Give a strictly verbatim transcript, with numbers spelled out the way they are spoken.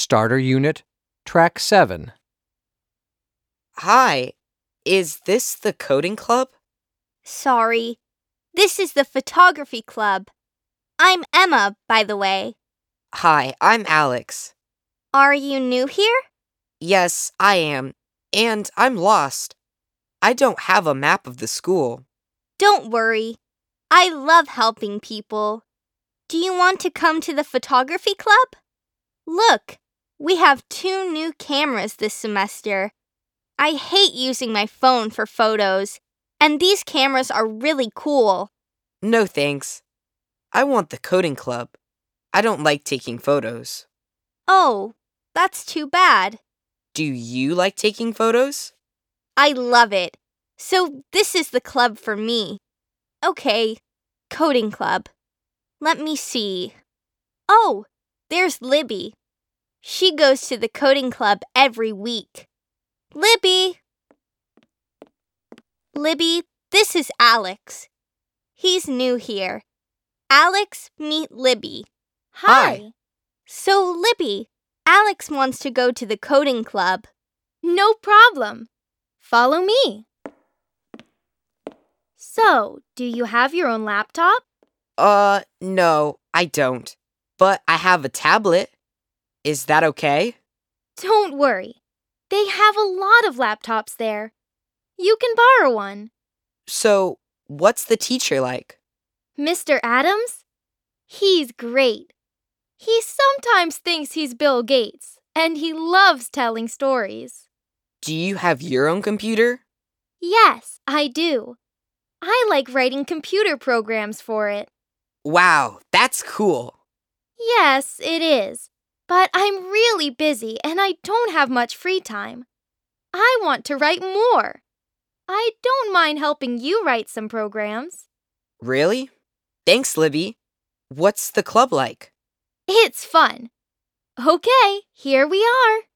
Starter Unit, Track seven. Hi, is this the coding club? Sorry, this is the photography club. I'm Emma, by the way. Hi, I'm Alex. Are you new here? Yes, I am, and I'm lost. I don't have a map of the school. Don't worry. I love helping people. Do you want to come to the photography club? Look, we have two new cameras this semester. I hate using my phone for photos, and these cameras are really cool. No thanks. I want the coding club. I don't like taking photos. Oh, that's too bad. Do you like taking photos? I love it. So this is the club for me. Okay, coding club. Let me see. Oh, there's Libby. She goes to the coding club every week. Libby! Libby, this is Alex. He's new here. Alex, meet Libby. Hi. So, Libby, Alex wants to go to the coding club. No problem. Follow me. So, do you have your own laptop? Uh, no, I don't. But I have a tablet. Is that okay? Don't worry. They have a lot of laptops there. You can borrow one. So, what's the teacher like? Mister Adams? He's great. He sometimes thinks he's Bill Gates, and he loves telling stories. Do you have your own computer? Yes, I do. I like writing computer programs for it. Wow, that's cool. Yes, it is. But I'm really busy and I don't have much free time. I want to write more. I don't mind helping you write some programs. Really? Thanks, Libby. What's the club like? It's fun. Okay, here we are.